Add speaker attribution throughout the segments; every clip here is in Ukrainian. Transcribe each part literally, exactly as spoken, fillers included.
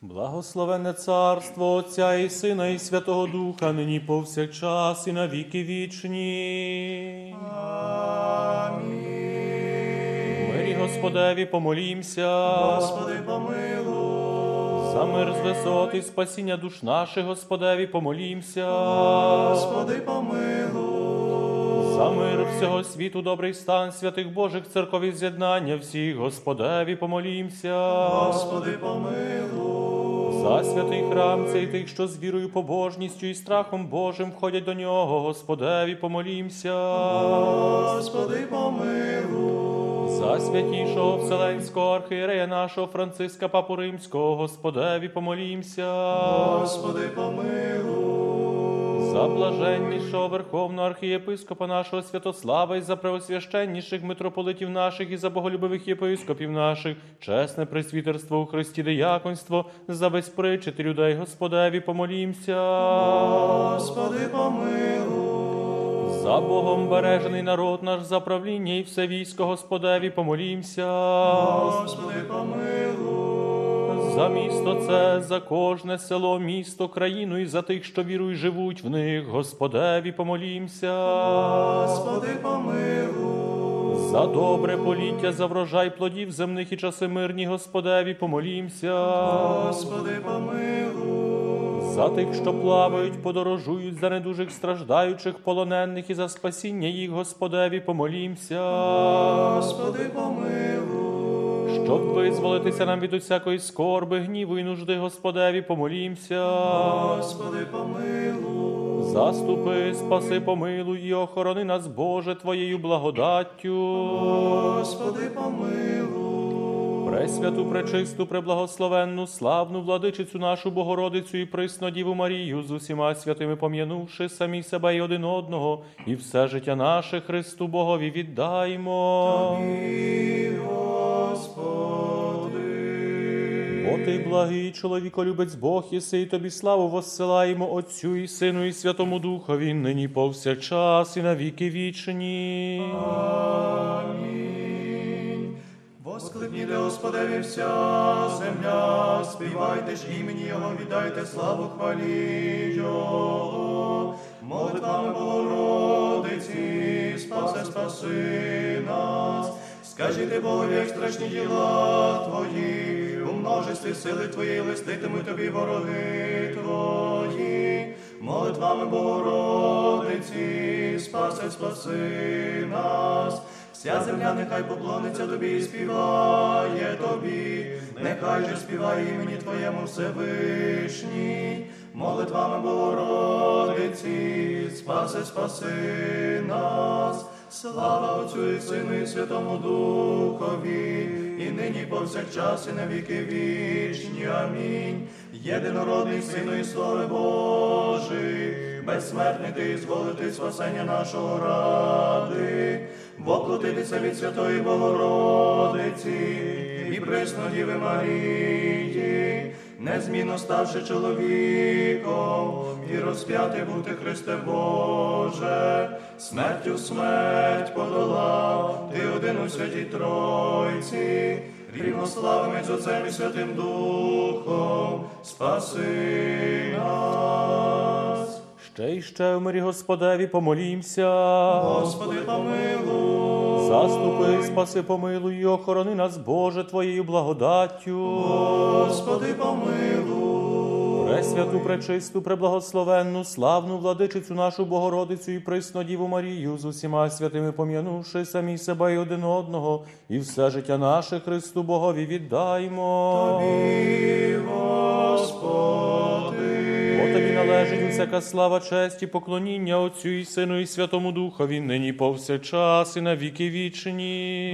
Speaker 1: Благословенне царство Отця і Сина, і Святого Духа, нині повсякчас, і на віки вічні.
Speaker 2: Амінь.
Speaker 1: Мирі Господеві помолімся.
Speaker 2: Господи, помилуй.
Speaker 1: За мир з висот і спасіння душ наших, Господеві помолімся.
Speaker 2: Господи, помилуй.
Speaker 1: За мир всього світу, добрий стан святих Божих церков і з'єднання всіх, Господеві помолімся.
Speaker 2: Господи, помилуй.
Speaker 1: За святий храм цей тих, що з вірою, побожністю і страхом Божим входять до нього, Господеві помолімся.
Speaker 2: Господи, помилуй.
Speaker 1: За святішого Вселенського архієрея нашого Франциска Папу Римського, Господеві помолімся.
Speaker 2: Господи, помилуй.
Speaker 1: За блаженнішого Верховного архієпископа нашого Святослава і за преосвященніших митрополитів наших і за боголюбивих єпископів наших, чесне пресвітерство у Христі дияконство, за весь причет людей, Господеві помолімся.
Speaker 2: Господи, помилуй.
Speaker 1: За Богом бережений народ наш, за правління і все військо, Господеві помолімся.
Speaker 2: Господи, помилуй.
Speaker 1: За місто це, за кожне село, місто, країну і за тих, що вірують, живуть в них, Господеві помолімся.
Speaker 2: Господи, помилуй.
Speaker 1: За добре поліття, за врожай плодів земних і часи мирні, Господеві помолімся.
Speaker 2: Господи, помилуй.
Speaker 1: За тих, що плавають, подорожують, за недужих страждаючих, полонених і за спасіння їх, Господеві помолімся.
Speaker 2: Господи, помилуй.
Speaker 1: Щоб визволитися нам від усякої скорби, гніву і нужди, Господеві помолімся.
Speaker 2: Господи, помилуй.
Speaker 1: Заступи, спаси, помилуй і охорони нас, Боже, Твоєю благодаттю.
Speaker 2: Господи, помилуй.
Speaker 1: Пресвяту, пречисту, преблагословенну, славну владичицю нашу Богородицю і присну Діву Марію, з усіма святими пом'янувши самі себе і один одного, і все життя наше Христу Богові віддаймо.
Speaker 2: Тобі, Господи.
Speaker 1: Бо Ти благий чоловіколюбець Бог єси, і Тобі славу воссилаємо Отцю і Сину і Святому Духові, нині повсякчас і на віки вічні.
Speaker 2: Амінь. Воскликніте Господеві вся земля, співайте ж імені Його, віддайте славу хвалі Його. Молитвами Богородиці, спасе, спаси нас. Скажіть Богові, як страшні діла Твої, у множестві сили Твоєї листитимуть Тобі вороги Твої. Молитвами Богородиці, спасе, спаси нас. Вся земля нехай поклониться Тобі і співає Тобі, нехай же співає імені Твоєму Всевишній. Молитвами Богородиці, спасе, спаси нас. Слава Отцю і Сину і Святому Духові, і нині повсякчас і на віки вічні. Амінь. Єдинородний Сину і Слове Божий, безсмертний Ти, зволити спасення нашого ради, воплотитися від Святої Богородиці і пресної Діви Марії, незмінно ставши чоловіком, і розп'ятий бути, Христе Боже, смертю смерть подолав, Ти один у Святій Тройці, рівнославими з Отцем і Святим Духом, спаси нас.
Speaker 1: Ще й ще в мирі Господеві помолімся.
Speaker 2: Господи, помилуй.
Speaker 1: Заступи, спаси, помилуй і охорони нас, Боже, Твоєю благодаттю.
Speaker 2: Господи, помилуй.
Speaker 1: Пресвяту, пречисту, преблагословенну, славну владичицю нашу Богородицю і присну Діву Марію, з усіма святими пом'янувши самі себе і один одного, і все життя наше Христу Богові віддаймо.
Speaker 2: Тобі, Господи.
Speaker 1: Бо Тобі належить усяка слава, честь і поклоніння Отцю і Сину і Святому Духові, нині повсякчас і на віки вічні.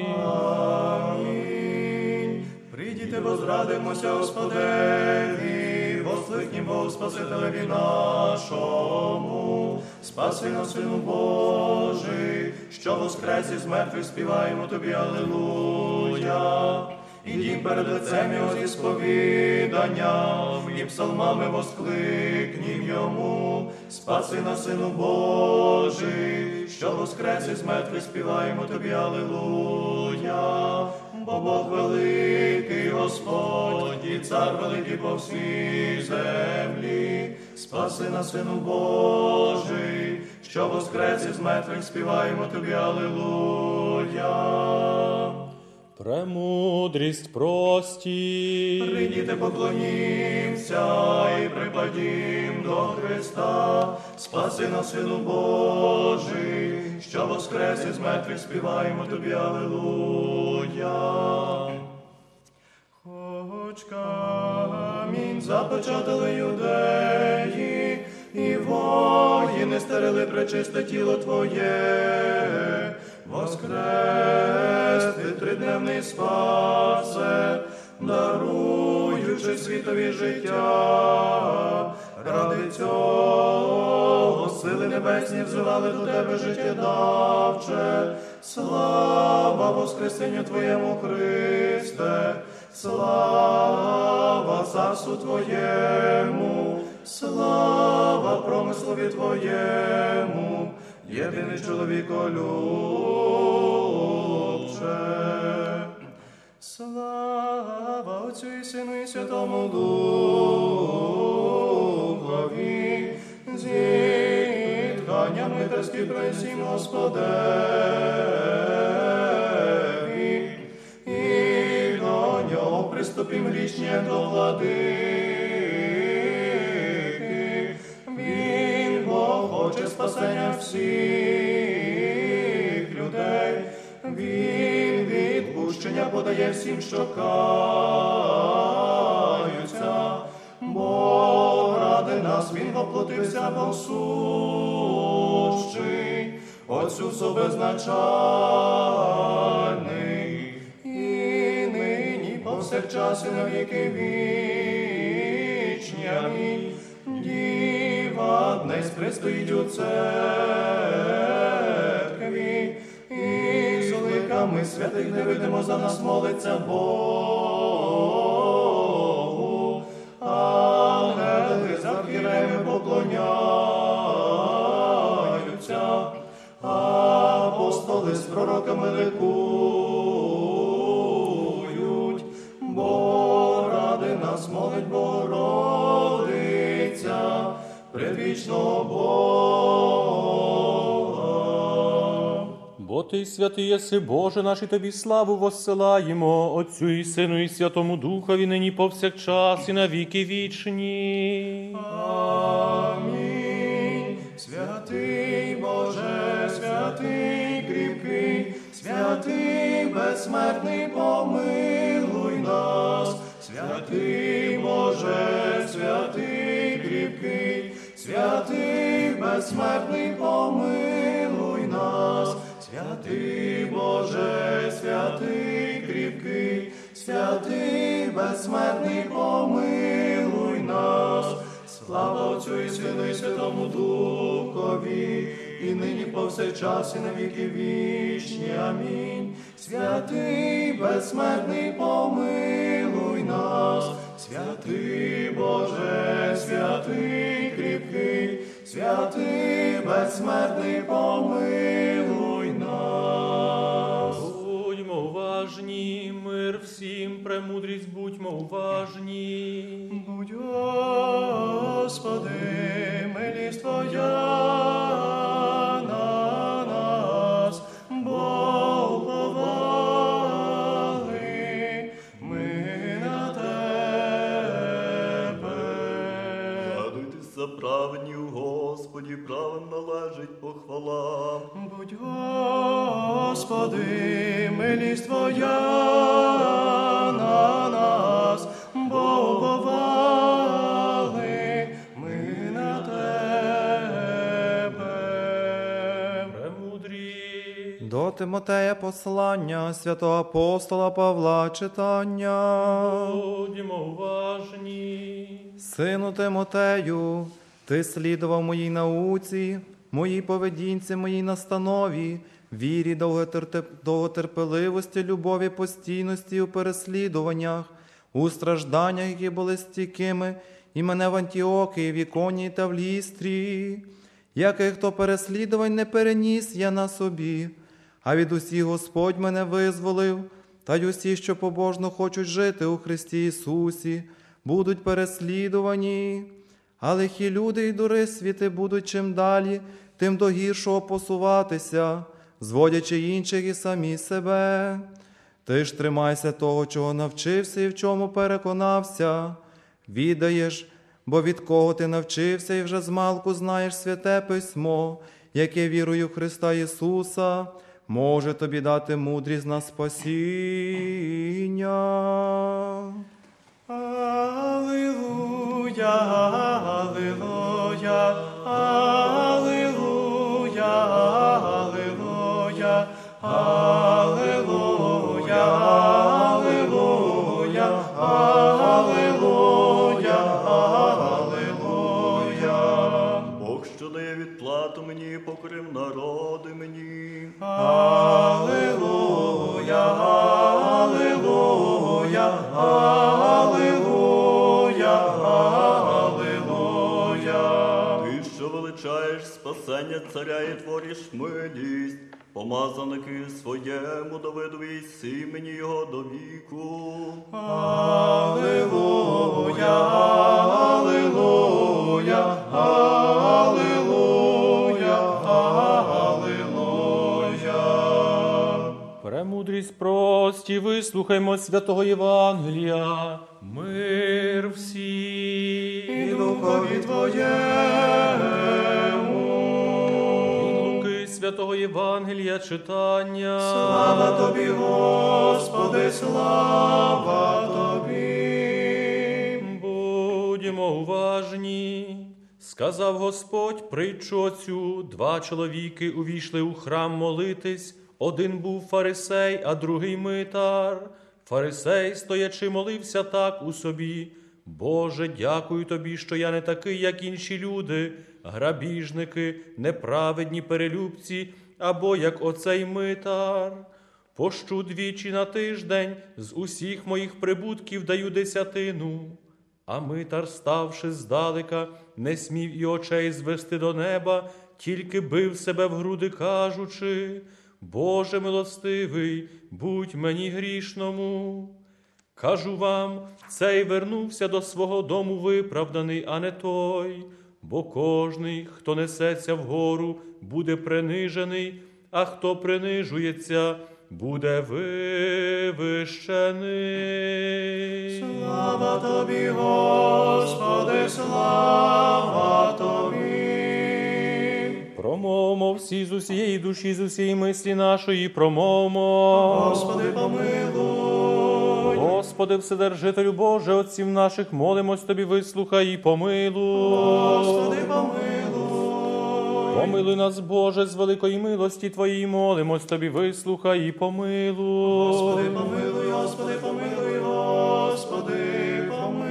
Speaker 2: Амінь. Прийдіте, возрадимося Господеві, воскликнім Богу Спасителеві нашому. Спаси нас, Сину Божий, що воскрес із мертвих, співаємо Тобі, алілуя. Ідім перед лицем Його зі сповіданням, і псалмами воскликнім йому. Спаси нас, Сину Божий, що воскрес із мертвих, співаємо тобі, алілуя. Бо Бог великий, Господь, і цар великий по всій землі. Спаси нас, Сину Божий, що воскрес із мертвих, співаємо тобі, алілуя.
Speaker 1: Премудрість прості.
Speaker 2: Прийдіте, поклонімся і припадім до Христа. Спаси нас, Сину Божий, що воскрес із мертвих, співаємо тобі, алілуя. Хоч камінь запечатали юдеї, і воїни стерили пречисте тіло Твоє, воскрес ти тридневний спасе, даруючи світові життя. Ради цього сили небесні взивали до Тебе, життєдавче. Слава воскресенню Твоєму, Христе, слава царству Твоєму, слава промислові Твоєму, єдиний чоловіколюбче. Слава Отцю і Сину і Святому Духові, зітхання митарські присім Господеві, і до нього приступім грішні, як до владики. Він Бог хоче спасення всіх людей, він відпущення подає всім, що каються. Бог ради нас, він воплотився, Бог сущий, Отцю собезначальний, і нині повсякчас і на віки вічні. Амінь. Діва днесь пристоїть у церкві, і з ликами святих не видимо, за нас молиться Богу. Ангели з архієреями поклоняються, апостоли з пророками ликують. Бо ради нас молить Богородиця, предвічного Бога.
Speaker 1: Бо Ти святий єси, Боже наш, і Тобі славу воссилаємо, Отцю і Сину і Святому Духові, нині повсякчас і на віки вічні.
Speaker 2: Амінь. Святий Боже, святий кріпкий, святий безсмертний, помилуй нас. Святий Боже, святий кріпкий, святий безсмертний, помилуй нас. Святий Боже, святий кріпкий, святий безсмертний, помилуй нас. Слава Отцю і Сину і Святому Духові, і нині повсякчас і на віки вічні. Амінь. Святий безсмертний, помилуй нас. Святий Боже, святий кріпкий, святий безсмертний, помилуй нас.
Speaker 1: Будьмо уважні, мир всім, премудрість, будьмо уважні.
Speaker 2: Будь, Господи, милість Твоя на нас, бо уповали ми на Тебе.
Speaker 3: Радуйтеся, праведні у Господі, правим належить похвала.
Speaker 2: Будь, Господи, милість Твоя на нас, бо уповали ми на Тебе.
Speaker 1: Премудрі.
Speaker 4: До Тимотея послання святого апостола Павла читання.
Speaker 1: Будьмо уважні.
Speaker 4: Сину Тимотею, ти слідував моїй науці, моїй поведінці, моїй настанові, вірі, довготерпеливості, любові, постійності у переслідуваннях, у стражданнях, які були стійкими, і мене в Антіохії, в Іконії та в Лістрі, яких хто переслідувань не переніс я на собі, а від усіх Господь мене визволив, та й усі, що побожно хочуть жити у Христі Ісусі, будуть переслідувані. А лихі люди і дури світи будуть чим далі, тим до гіршого посуватися, зводячи інших і самі себе. Ти ж тримайся того, чого навчився і в чому переконався. Відаєш, бо від кого ти навчився і вже змалку знаєш святе письмо, яке вірою в Христа Ісуса може тобі дати мудрість на спасіння.
Speaker 2: Алілуя, алілуя, алілуя, алілуя, алілуя, алілуя, алілуя, алілуя.
Speaker 3: Бог, що дає відплату мені, покорив народи мені.
Speaker 2: Алілуя, алілуя, алілуя, алілуя.
Speaker 3: Ти, що величаєш спасення царя і твориш милість, помазаники своєму Давидові й сімені його до віку.
Speaker 2: Алілуя, алілуя, алілуя, алілуя.
Speaker 1: Премудрість прості, вислухаймо святого Євангелія. Мир всім.
Speaker 2: І духові Твоєму.
Speaker 1: Від Луки святого Євангелія читання.
Speaker 2: Слава Тобі, Господи, слава Тобі.
Speaker 1: Будьмо уважні. Сказав Господь притчу цю: два чоловіки увійшли у храм молитись. Один був фарисей, а другий митар. Фарисей, стоячи, молився так у собі: Боже, дякую Тобі, що я не такий, як інші люди, грабіжники, неправедні перелюбці, або як оцей митар. Пощу двічі на тиждень, з усіх моїх прибутків даю десятину. А митар, ставши здалека, не смів і очей звести до неба, тільки бив себе в груди, кажучи: Боже милостивий, будь мені грішному. Кажу вам, цей вернувся до свого дому виправданий, а не той, бо кожний, хто несеться вгору, буде принижений, а хто принижується, буде вивищений.
Speaker 2: Слава Тобі, Господи, слава Тобі.
Speaker 1: Промовмо всі з усієї душі, з усієї мислі нашої, промовмо.
Speaker 2: Господи, помилуй.
Speaker 1: Господи, Вседержителю Боже, отців наших, молимось Тобі, вислухай і помилуй.
Speaker 2: Господи, помилуй.
Speaker 1: Помилуй нас, Боже, з великої милості Твоєї, молимось Тобі, вислухай і помилуй.
Speaker 2: Господи, помилуй, Господи, помилуй, Господи, помилуй.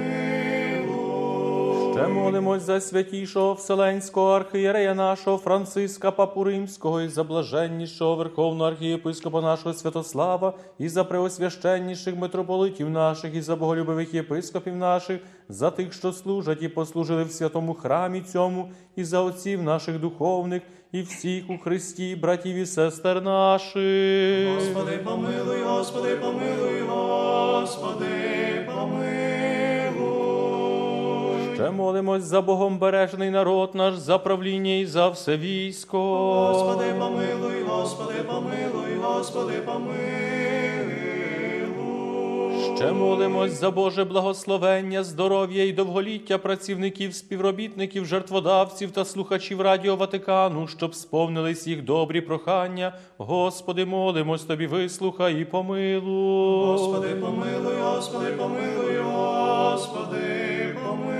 Speaker 1: Ще молимось за святішого Вселенського архієрея нашого Франциска Папу Римського, і за блаженнішого Верховного архієпископа нашого Святослава, і за преосвященніших митрополитів наших, і за боголюбивих єпископів наших, за тих, що служать і послужили в святому храмі цьому, і за отців наших духовних, і всіх у Христі, братів і сестер наших.
Speaker 2: Господи, помилуй, Господи, помилуй, Господи, помилуй.
Speaker 1: Ще молимось за Богом бережений народ наш, за правління і за все військо.
Speaker 2: Господи, помилуй, Господи, помилуй, Господи, помилуй.
Speaker 1: Ще молимось за Боже благословення, здоров'я і довголіття працівників, співробітників, жертводавців та слухачів Радіо Ватикану, щоб сповнились їх добрі прохання. Господи, молимось Тобі, вислухай і помилуй.
Speaker 2: Господи, помилуй, Господи, помилуй, Господи, помилуй.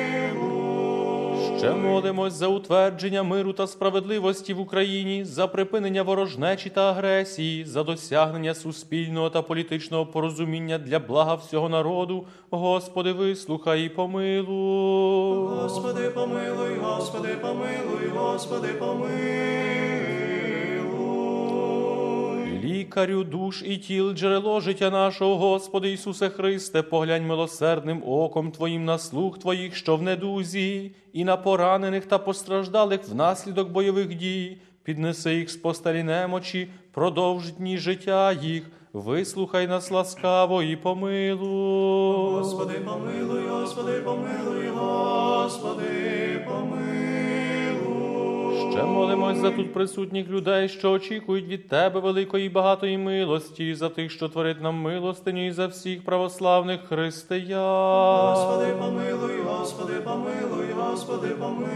Speaker 1: Ще молимось за утвердження миру та справедливості в Україні, за припинення ворожнечі та агресії, за досягнення суспільного та політичного порозуміння для блага всього народу. Господи, вислухай і помилуй.
Speaker 2: Господи, помилуй, Господи, помилуй, Господи, помилуй.
Speaker 1: лікарю душ і тіл, джерело життя нашого, Господи Ісусе Христе, поглянь милосердним оком Твоїм на слуг Твоїх, що в недузі, і на поранених та постраждалих внаслідок бойових дій. Піднеси їх з постелі немочі, продовж дні життя їх, вислухай нас ласкаво і помилуй.
Speaker 2: Господи, помилуй, Господи, помилуй, Господи, помилуй.
Speaker 1: Ще молимось за тут присутніх людей, що очікують від Тебе великої і багатої милості, і за тих, що творять нам милостиню, і за всіх православних християн.
Speaker 2: Господи, помилуй, Господи, помилуй, Господи, помилуй.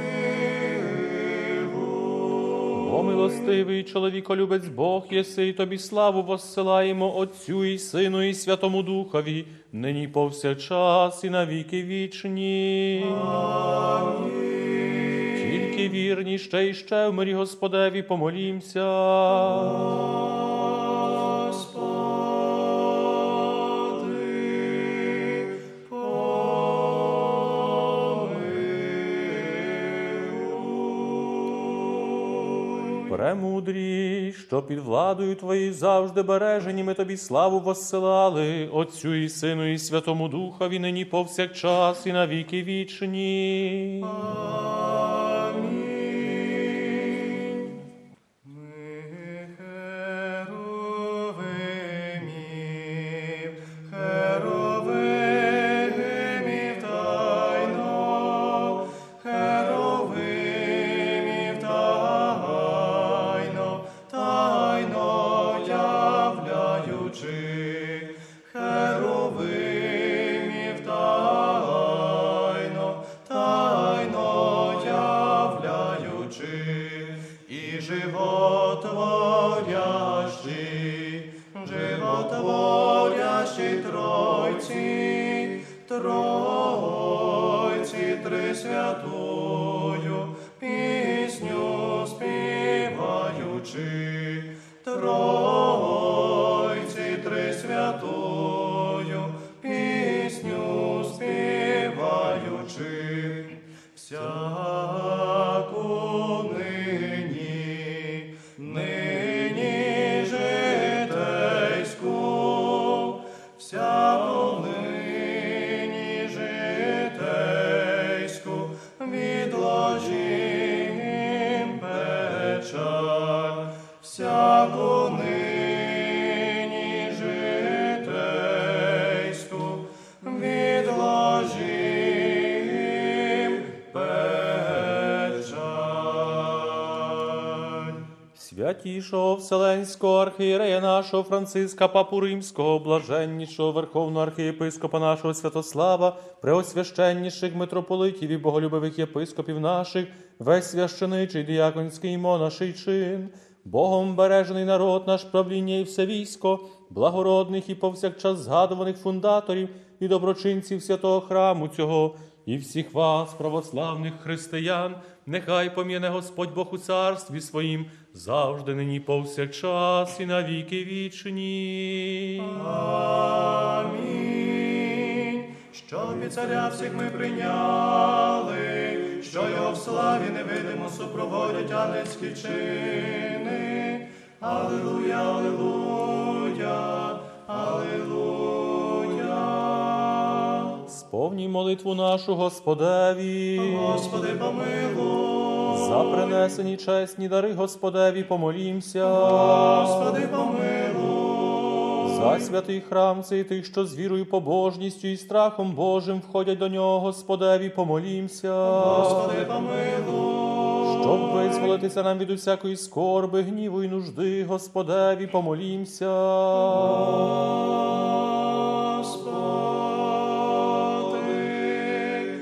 Speaker 1: О милостивий чоловіколюбець Бог єси, і Тобі славу воссилаємо Отцю і Сину і Святому Духові, нині повсякчас і на віки вічні.
Speaker 2: Амінь.
Speaker 1: Тільки вірні ще і ще в мирі Господеві помолімся.
Speaker 2: Господи, помилуй.
Speaker 1: Премудрій, що під владою Твоєю завжди бережені, ми Тобі славу воссилали, Отцю і Сину і Святому Духові, нині повсякчас і на віки вічні.
Speaker 2: Амінь. Ми херовимів, херовимів тайно, херовимів тайно, тайно являючи, херовимів тайно, тайно являючи, і животворящий, животворящий Тройці, Тройці Трисвятую, пісню співаючи, Тройці Трисвятую, пісню співаючи, всяку нині, нині житейську, всяку нині житейську, відложим печаль, всяку нині житейську, відложим печаль.
Speaker 1: Святішого Вселенського архієрея нашого Франциска, Папу Римського, блаженнішого Верховного архієпископа нашого Святослава, преосвященніших митрополитів і боголюбивих єпископів наших, весь священичий, діяконський і монаший чин, Богом бережений народ наш, правління і все військо, благородних і повсякчас згадуваних фундаторів і доброчинців святого храму цього, і всіх вас, православних християн, нехай пом'яне Господь Бог у царстві своїм, завжди нині повсякчас і на віки вічні.
Speaker 2: Амінь. Щоб і царя всіх ми прийняли, що його в славі невидимо супроводять ангельські чини. Алілуя, алілуя, алілуя.
Speaker 1: Сповній молитву нашу Господеві.
Speaker 2: Господи, помилуй.
Speaker 1: За принесені чесні дари Господеві помолімся.
Speaker 2: Господи, помилуй.
Speaker 1: За святий храм цей тих, що з вірою, побожністю і страхом Божим входять до нього, Господеві помолімся.
Speaker 2: Господи, помилуй.
Speaker 1: Щоб визволитися нам від усякої скорби, гніву і нужди, Господеві помолімся.
Speaker 2: Господи,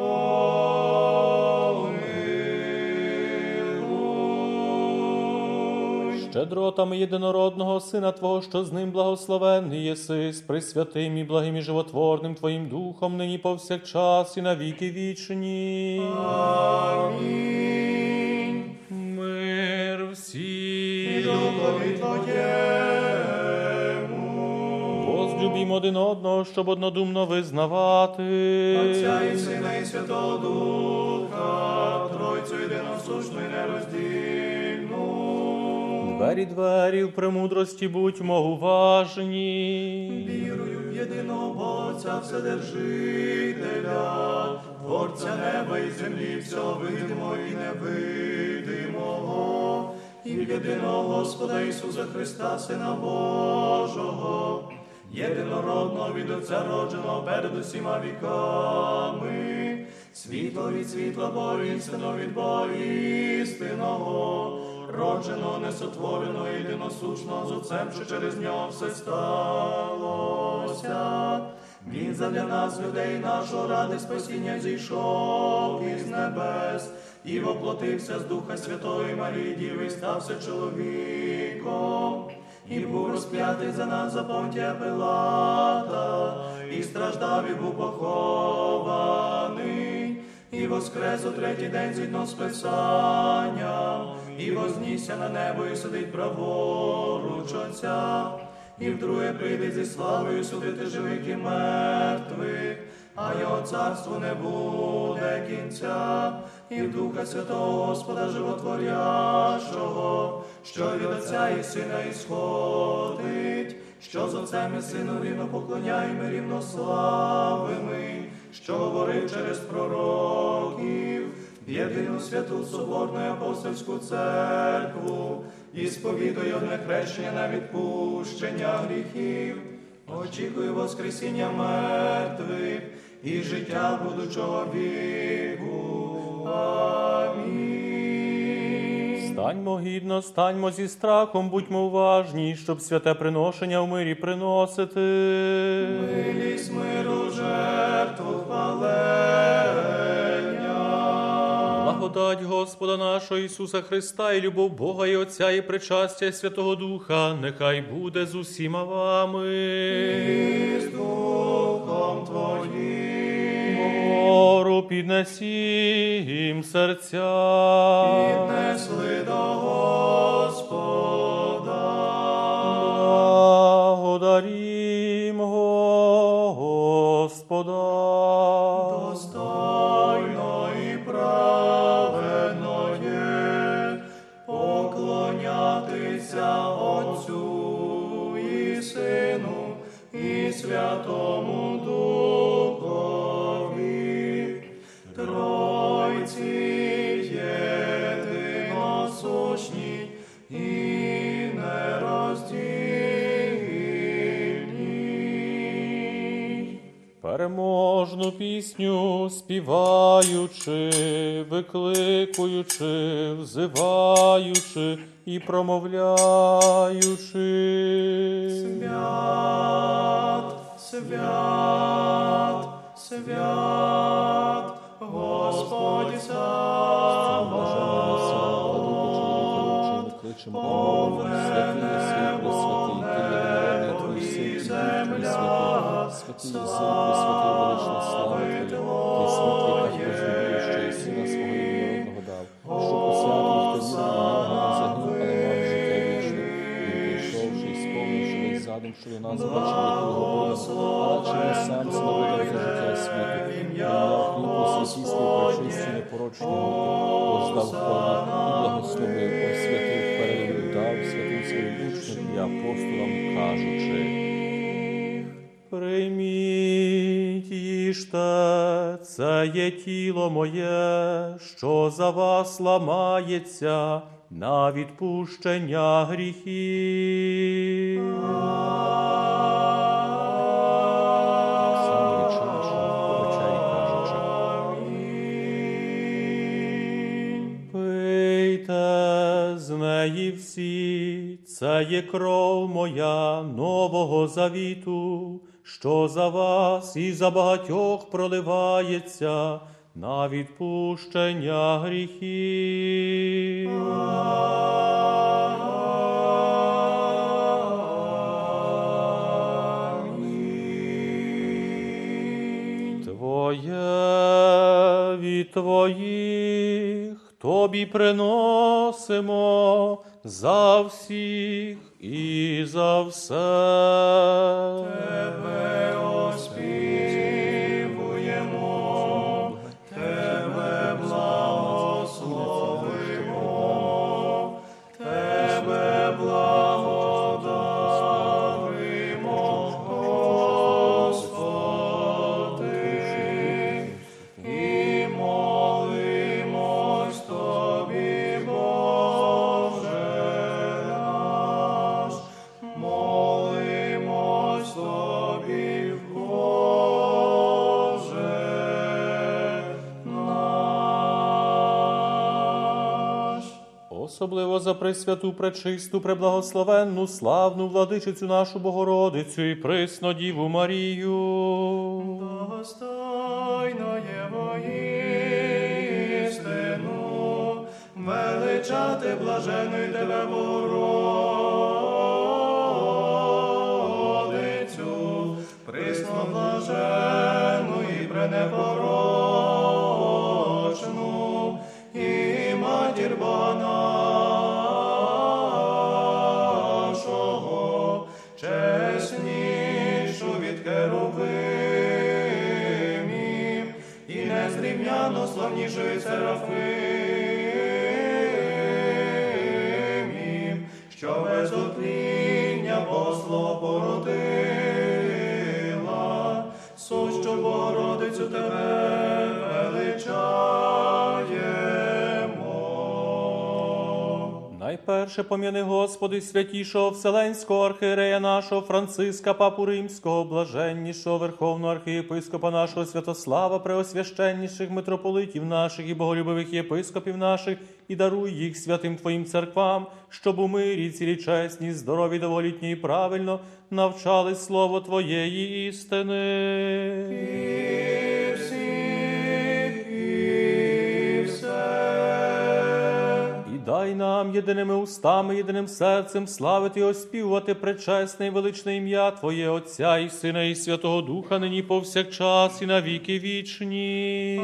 Speaker 2: помилуй.
Speaker 1: Щедротами єдинородного Сина Твого, що з ним благословенний єси, з пресвятим і благим і животворним Твоїм Духом, нині повсякчас і на віки вічні.
Speaker 2: Амінь.
Speaker 1: Мир
Speaker 2: І
Speaker 1: всім.
Speaker 2: Духові Твоєму.
Speaker 1: Возлюбім один одного, щоб однодумно визнавати.
Speaker 2: Отця і Сина і Святого Духа, Тройцю єдиносушну і нероздільну.
Speaker 1: Двері, двері, в премудрості будьмо уважні.
Speaker 2: Вірую в єдиного Бога, Отця Вседержителя, Творця неба і землі, всього видимого і невидимого, і в єдиного Господа Ісуса Христа, Сина Божого, єдинородного від Отця родженого перед усіма віками, світло від світла Бога, істинно від Бога істинного, родженого, несотвореного, єдиносушного з Отцем, що через нього все сталося. Він задля нас, людей нашого, ради спасіння зійшов із небес і воплотився з Духа Святого і Марії Діви, і стався чоловіком, і був розп'ятий за нас за Понтія Пилата, і страждав, і був похований, і воскрес у третій день згідно з Писанням, і вознісся на небо, і сидить праворуч Отця, і вдруге прийде зі славою судити живих і мертвих, а його царству не буде кінця, і в Духа Святого Господа Животворящого, що від Отця і Сина ісходить, що з Отцем і Сином рівно поклоняємо, рівно славимо, що говорив через пророків, в єдину святу Соборну і Апостольську церкву, і сповідує одне хрещення на відпущення гріхів, очікую воскресіння мертвих і життя будучого віку. Амінь.
Speaker 1: Станьмо гідно, станьмо зі страхом, будьмо уважні, щоб святе приношення в мирі приносити.
Speaker 2: Милість миру, жертву хвалення.
Speaker 1: Благодать Господа нашого Ісуса Христа і любов Бога і Отця і причастя і Святого Духа, нехай буде з усіма вами.
Speaker 2: І з Духом Твоїм.
Speaker 1: Гору піднесім серця.
Speaker 2: Піднесли до Господа.
Speaker 1: Благодарім Господа.
Speaker 2: Достойно і праведно є поклонятися Отцю і Сину і Святому Духові, Тройці єдиносущній і нероздільній.
Speaker 1: Переможну пісню співаючи, викликуючи, взиваючи і промовляючи.
Speaker 2: Свят, свят, свят, Господь Саваоф, повне небо, небо і земля, слави Твоє.
Speaker 5: задум, що до нас бачили Господа, а чи сам славити за життя світу. Прийняв хліб у святій причисті непорочного, роздав повні і благословив, освятив, перелив, дав святим своїм учням і апостолам, кажучи:
Speaker 1: Прийміть, їжте, це є тіло моє, що за вас ламається на відпущення гріхів.
Speaker 5: Сам речаючи, вечері кажучи:
Speaker 1: Пийте з неї всі, це є кров моя нового завіту, що за вас і за багатьох проливається на відпущення гріхів. Твоє від твоїх тобі приносимо за всіх і за все.
Speaker 2: Тебе оспівуємо, Тебе благословимо, Тебе благословимо.
Speaker 1: особливо за пресвяту, пречисту, преблагословенну, славну владичицю нашу Богородицю і присно Діву Марію.
Speaker 2: Достойно є воістину, величати блаженої тебе, Богородицю, присно блажену і пренепорочну, і матір Бога нашого, чеснішу від херовимів, і незрівняно славнішої серафимів, що без отління Богослова породила, сущу Богородицю тебе величаємо.
Speaker 1: Найперше пом'яни, Господи, святішого Вселенського архієрея нашого Франциска, папу Римського, блаженнішого Верховного архієпископа нашого Святослава, преосвященніших митрополитів наших і боголюбивих єпископів наших, і даруй їх святим Твоїм церквам, щоб у мирі, цілі чесні, здорові, довголітні і правильно навчали слово Твоєї істини.
Speaker 2: І всіх, і все.
Speaker 1: І дай нам єдиними устами, єдиним серцем славити і оспівувати пречесне і величне ім'я Твоє, Отця і Сина, і Святого Духа, нині повсякчас і на віки вічні.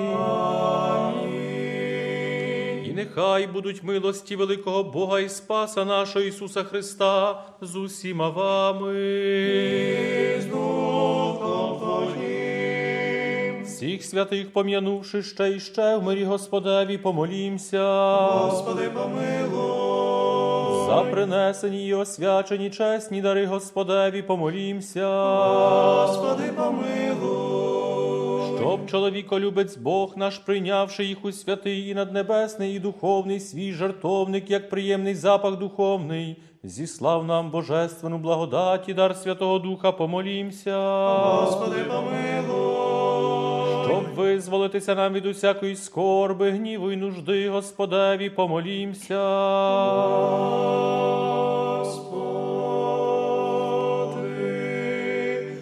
Speaker 1: І нехай будуть милості великого Бога і Спаса нашого Ісуса Христа з усіма вами.
Speaker 2: І з Духом Твоїм.
Speaker 1: Всіх святих пом'янувши ще і ще в мирі Господеві, помолімся.
Speaker 2: Господи, помилуй.
Speaker 1: За принесені і освячені чесні дари Господеві, помолімся.
Speaker 2: Господи, помилуй.
Speaker 1: Щоб чоловіколюбець Бог наш, прийнявши їх у святий і наднебесний, і духовний свій жертовник, як приємний запах духовний, зіслав нам божественну благодать і дар Святого Духа, помолімся.
Speaker 2: Господи, помилуй.
Speaker 1: Щоб визволитися нам від усякої скорби, гніву і нужди, Господеві, помолімся.
Speaker 2: Господи,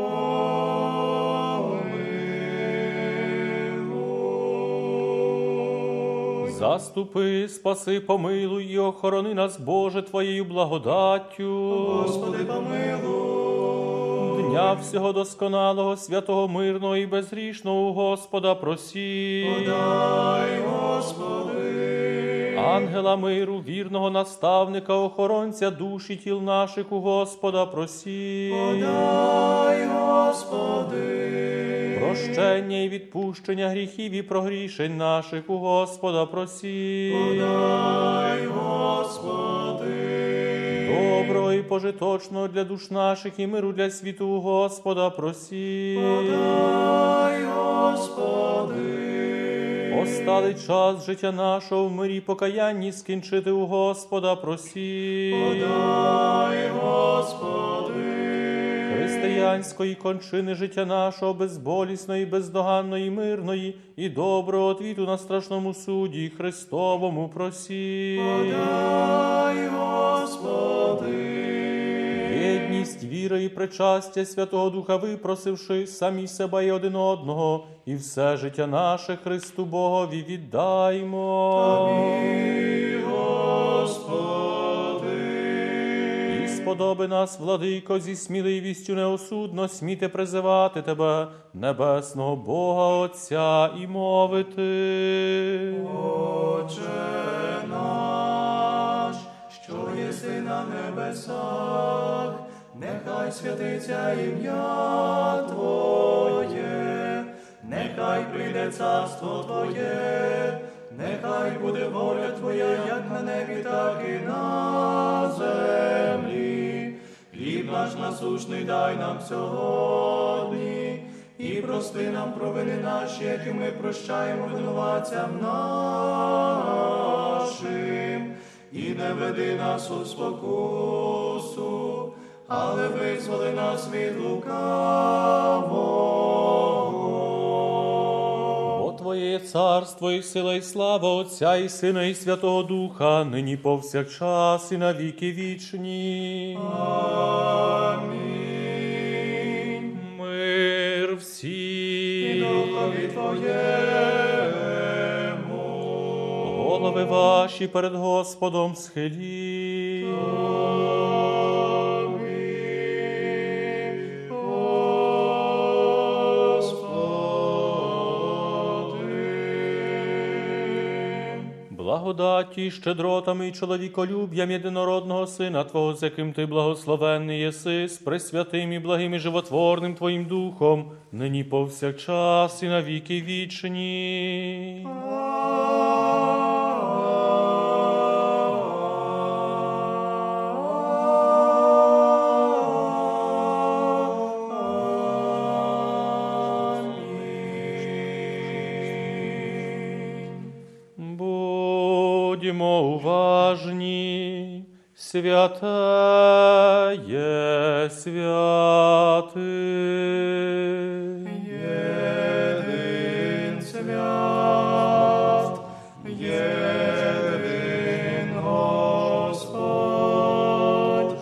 Speaker 2: помилуй.
Speaker 1: Заступи, спаси, помилуй і охорони нас, Боже, Твоєю благодаттю.
Speaker 2: Господи, помилуй.
Speaker 1: Дня всього досконалого, святого, мирного і безгрішного у Господа просі.
Speaker 2: Подай, Господи.
Speaker 1: Ангела миру, вірного наставника, охоронця душ і тіл наших у Господа просі.
Speaker 2: Подай, Господи.
Speaker 1: Прощення і відпущення гріхів і прогрішень наших у Господа просі.
Speaker 2: Подай, Господи.
Speaker 1: Доброго і пожиточного для душ наших і миру для світу у Господа просі.
Speaker 2: Подай, Господи.
Speaker 1: Осталий час життя нашого в мирі покаянні скінчити у Господа просі.
Speaker 2: Подай, Господи.
Speaker 1: Християнської кончини життя нашого безболісної, бездоганної, мирної і доброго отвіту на страшному суді Христовому просі.
Speaker 2: Подай, Господи.
Speaker 1: Єдність, віра і причастя Святого Духа випросивши самі себе і один одного, і все життя наше Христу Богові віддаймо.
Speaker 2: Тобі, Господи.
Speaker 1: І сподоби нас, владико, зі сміливістю неосудно сміти призивати Тебе, небесного Бога Отця, і мовити.
Speaker 2: Отче наш, що єси на небесах, нехай святиться ім'я Твоє, нехай прийде царство Твоє, нехай буде воля Твоя, як на небі, так і на землі. Хліб наш насущний дай нам сьогодні, і прости нам провини наші, які ми прощаємо винуватцям нашим. І не веди нас у спокусу, але визволи нас від лукавого.
Speaker 1: Твоє є царство, і сила, і слава Отця, і Сина, і Святого Духа, нині повсякчас, і на віки вічні.
Speaker 2: Амінь.
Speaker 1: Мир всім.
Speaker 2: І духові Твоєму.
Speaker 1: Голови ваші перед Господом схилі. Благодаті, щедротами і чоловіколюб'ям єдинородного Сина Твого, з яким Ти благословенний єси, з пресвятим і благим і животворним Твоїм Духом, нині повсякчас і на віки вічні. Будьмо уважні, святає святих.
Speaker 2: Єдин свят, єдин Господь,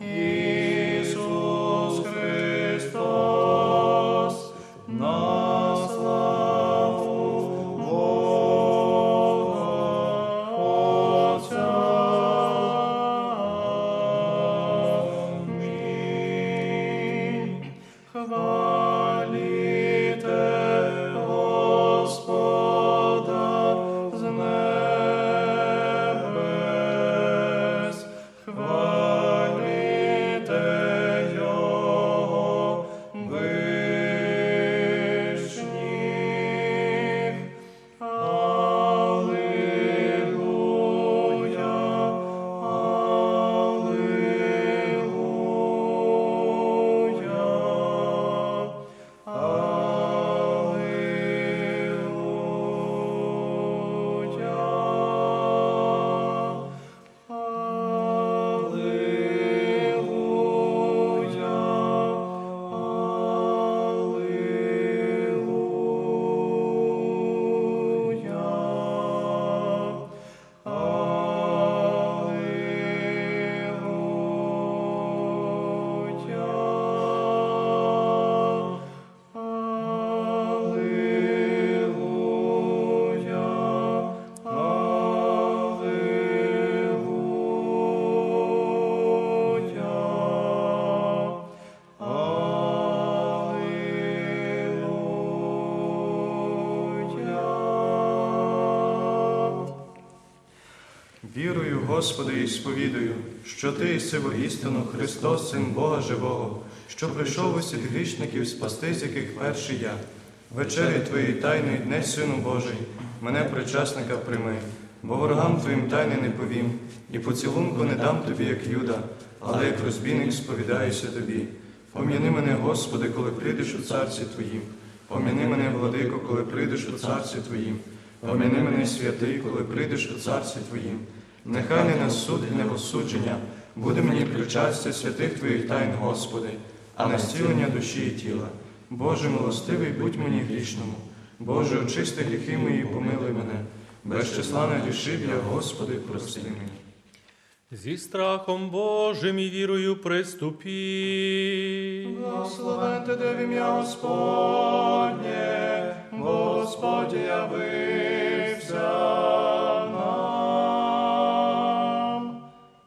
Speaker 2: Ісус Христос, на славу Бога Отця. Амінь. Хваліте Господа з небес, хваліте Його вишніх. Алілуя, алілуя. Вірую, Господи, і сповідую, що Ти єси воістину Христос, Син Бога Живого, що прийшов усіх грішників спасти, з яких перший я. Вечері Твоєї тайної дне, Сину Божий, мене причасника прийми, бо ворогам Твоїм тайни не повім, і поцілунку не дам Тобі, як Юда, але як розбійник сповідаюся Тобі. Пом'яни мене, Господи, коли прийдеш у Царстві Твоїм. Пом'яни мене, Владико, коли прийдеш у Царстві Твоїм. Пом'яни мене, святий, коли прийдеш у Царстві Твоїм. Нехай не на суд і не в осудження буде мені причастя святих Твоїх тайн, Господи, а на зцілення душі і тіла. Боже милостивий, будь мені грішному. Боже, очисти гріхи мої, помилуй мене. Без числа нагрішив я, Господи, прости мені.
Speaker 1: Зі страхом Божим і вірою приступі.
Speaker 2: Благословен ти в ім'я Господнє, Господь явився нам.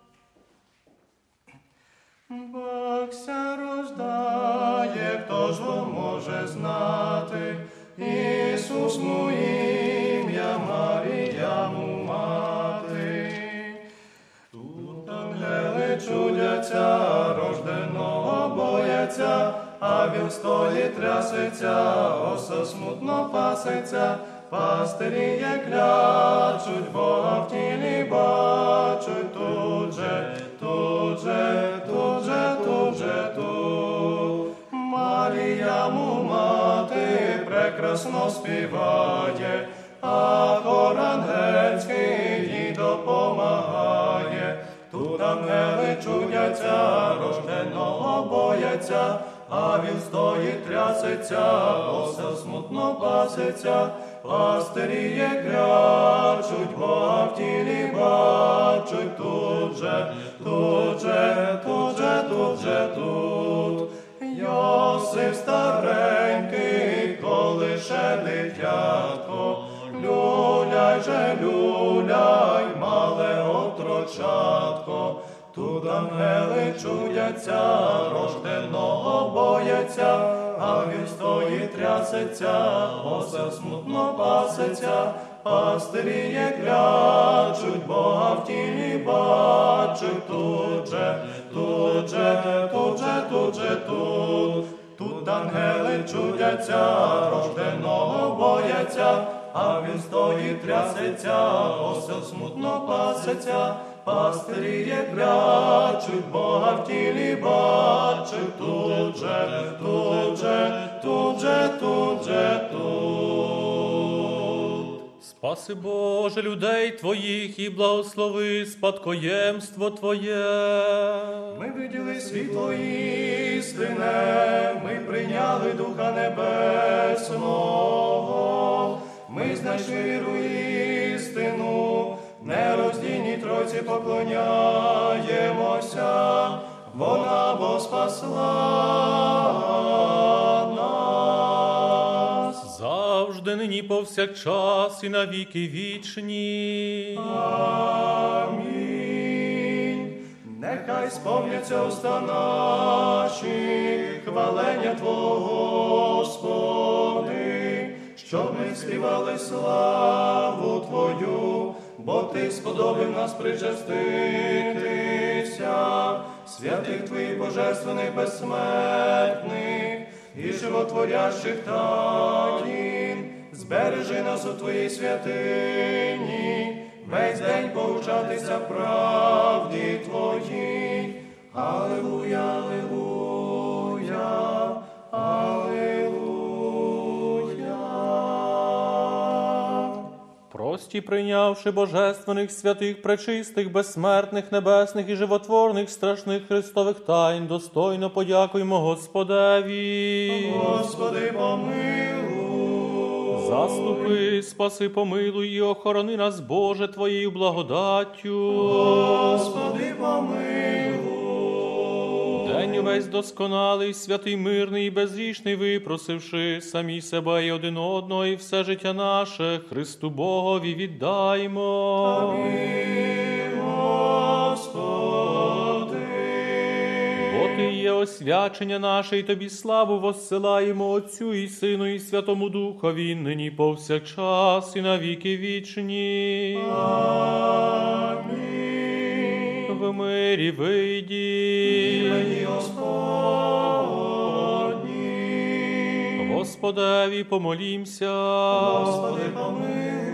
Speaker 2: Бог ся рождає, хто ж його може знати? Ісус му ім'я, Марія му мати. Тут ангели чудяться, рожденого бояться, а віл стоїть трясеться, оса смутно паситься, пастирі як клячуть, Бога в тілі бачуть, тут же, тут же, тут же, тут же, тут. Марія му мати прекрасно співає, а хор ангельський їй допомагає. Тут ангели чудяться, рожденого бояться, а він стоїть трясеться, оса смутно паситься, пастирі клячуть, Бога в тілі бачуть, тут же, тут же, тут же, тут же, тут. Йосип старенький, коли ще дитятко, люляй же, люляй, мале отрочатко. Тут ангели чудяться, рожденого бояться, а він стоїть трясеться, осел смутно пасеться, пастирі є клячуть, Бога в тілі бачуть, тут же, тут же, тут же, тут же, тут. Тут ангели чудяться, рожденого бояться, а він стоїть трясеться, осел смутно пасеться, пастирі є клячуть, Бога в тілі бачуть, тут же, тут же, тут же, тут же, тут.
Speaker 1: Спаси, Боже, людей Твоїх і благослови спадкоємство Твоє.
Speaker 2: Ми виділи світло істине, ми прийняли Духа Небесного, ми знайшли віру істину, нероздільній Тройці поклоняємося, вона бо спасла нас.
Speaker 1: Завжди, нині, повсякчас і навіки вічні.
Speaker 2: Амінь. Нехай сповняться уста наші, хвалення Твого, Господи, щоб ми співали славу Твою, бо Ти сподобав нас причаститися, святих Твоїх божественних безсмертних і животворящих таїн. Збережи нас у Твоїй святині, весь день повчатися правді Твоїй. Алілуя, алілуя, алілуя.
Speaker 1: Прості, прийнявши божественних, святих, пречистих, безсмертних, небесних і животворних, страшних Христових тайн, достойно подякуємо Господеві.
Speaker 2: Господи, помилуй.
Speaker 1: Заступи, спаси, помилуй і охорони нас, Боже, Твоєю благодаттю.
Speaker 2: Господи, помилуй.
Speaker 1: День увесь досконалий, святий, мирний і безгрішний, випросивши самі себе і один одного, і все життя наше Христу Богові віддаймо.
Speaker 2: Амінь, Господи.
Speaker 1: Бо Ти є освячення наше, і Тобі славу воссилаємо Отцю і Сину, і Святому Духові, нині повсякчас і навіки вічні.
Speaker 2: Амінь.
Speaker 1: В мирі вийді.
Speaker 2: Імені Господні.
Speaker 1: Господеві помолімся.
Speaker 2: Господи, помилуй.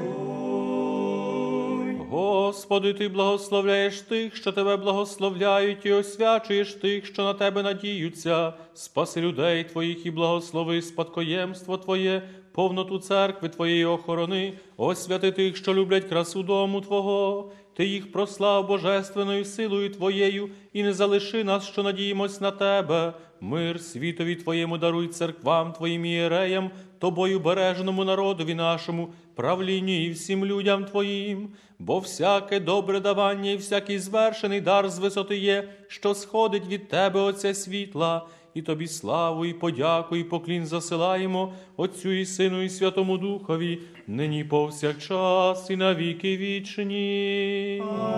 Speaker 1: Господи, Ти благословляєш тих, що Тебе благословляють, і освячуєш тих, що на Тебе надіються. Спаси людей Твоїх і благослови спадкоємство Твоє, повноту церкви Твоєї охорони, освяти тих, що люблять красу дому Твого. Ти їх прослав божественною силою Твоєю, і не залиши нас, що надіємось на Тебе. Мир світові Твоєму даруй, церквам Твоїм ієреям, Тобою береженому народові нашому, правлінню і всім людям Твоїм. Бо всяке добре давання і всякий звершений дар з висоти є, що сходить від Тебе, Отця світла. І Тобі славу, і подяку, і поклін засилаємо Отцю і Сину, і Святому Духові, нині повсякчас, і навіки вічні.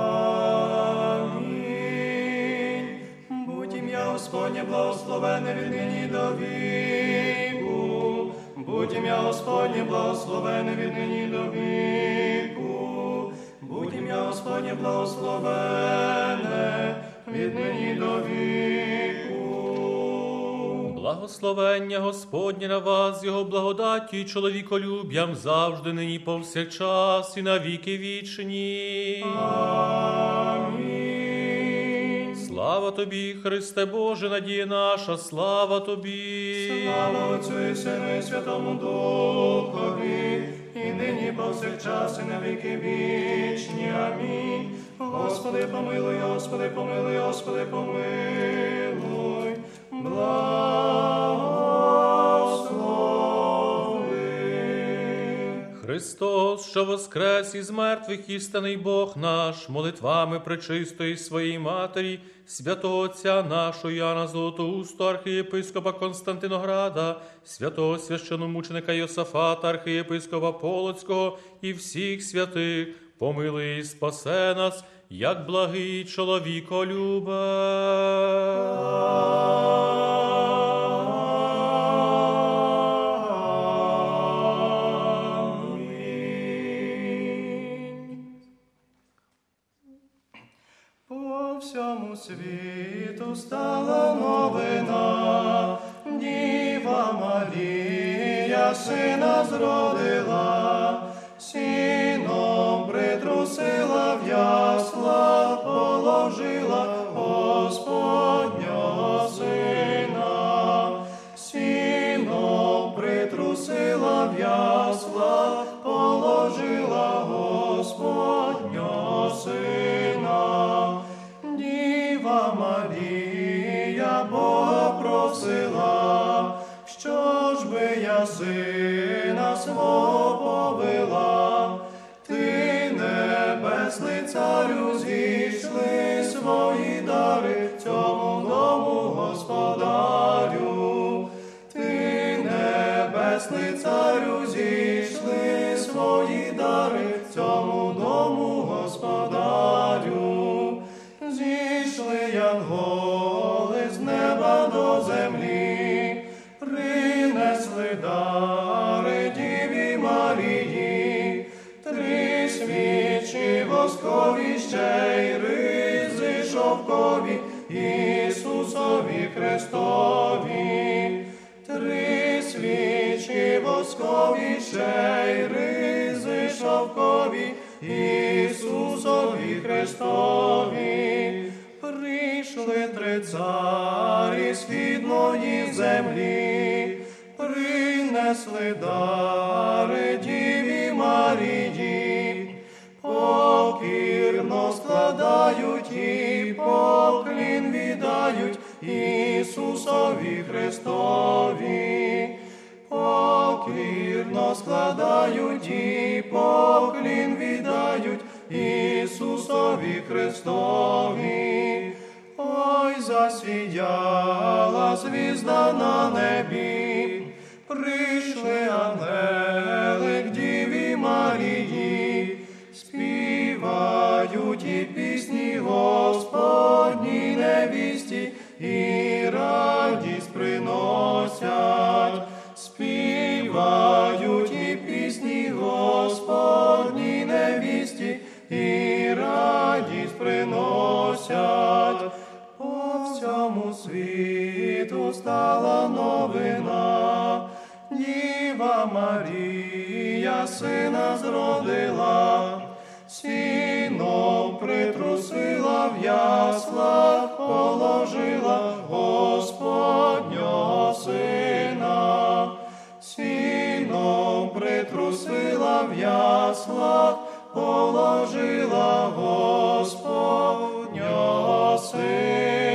Speaker 2: Амінь. Будь ім'я Господнє благословене від нині до віку. Будь ім'я Господнє благословене від нині до віку. Будь ім'я Господнє благословене від нині до віку.
Speaker 1: Благословення Господнє на вас, Його благодаттю і чоловіколюб'ям завжди, нині повсякчас, і навіки вічні.
Speaker 2: Амінь.
Speaker 1: Слава Тобі, Христе Боже, надія наша, слава Тобі.
Speaker 2: Слава Отцю і Сину і Святому Духові, і нині повсякчас, і на віки вічні. Амінь. Господи, помилуй, Господи, помилуй, Господи, помилуй. Благослови.
Speaker 1: Христос, що воскрес із мертвих, істинний Бог наш, молитвами пречистої своєї Матері, святого Отця нашого Яна Золотоусту, архієпископа Константинограда, святого священомученика Йосафата, архієпископа Полоцького і всіх святих, помилуй і спасе нас, як благий чоловіколюбе.
Speaker 2: По всьому світу стала новина, Діва Марія сина зродила, сіном притрусила в ясла, положила Господнього сина, сіном притрусила в ясла, положила Господнього сина. Діва Марія Бога просила, що ж би я сина свого повела, ти, небесний царю, зійшли свої дари цьому дому господарю. Ти, небесний царю, зійшли свої дари цьому дому господарю. Зійшли янголи з неба до землі, принесли дари Діві Марії, три свічі воскові, ще й ризи шовкові, Ісусові Христові. Три свічі воскові, ще й ризи шовкові, Ісусові Христові. Прийшли три царі східної землі, принесли дари Діві Марії, покірно складають і поклін віддають Ісусові Христові. Покірно складають і поклін віддають Ісусові Христові. Ой, засіяла звізда на небі, прийшли ангели к Діві Марії, співають і пісні Господній невісті, і радість приносять. Співають і пісні Господній невісті, і радість приносять. По всьому світу стала новина, Діва Марія сина зродила, сіном притрусила в ясла, положила Господнього сина. Сіном притрусила в ясла, положила Господнього сина.